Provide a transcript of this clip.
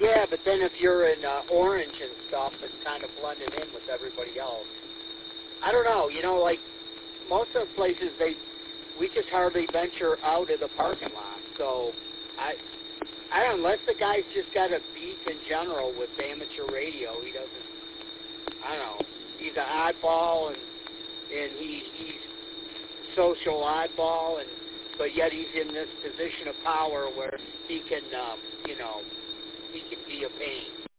Yeah, but then if you're in orange and stuff, it's kind of blended in with everybody else. I don't know. Like most of the places, we just hardly venture out of the parking lot. So I don't, unless the guy's just got a beef in general with amateur radio, he doesn't. I don't know. He's an oddball, and he's social oddball, but yet he's in this position of power where he can, he can be a pain.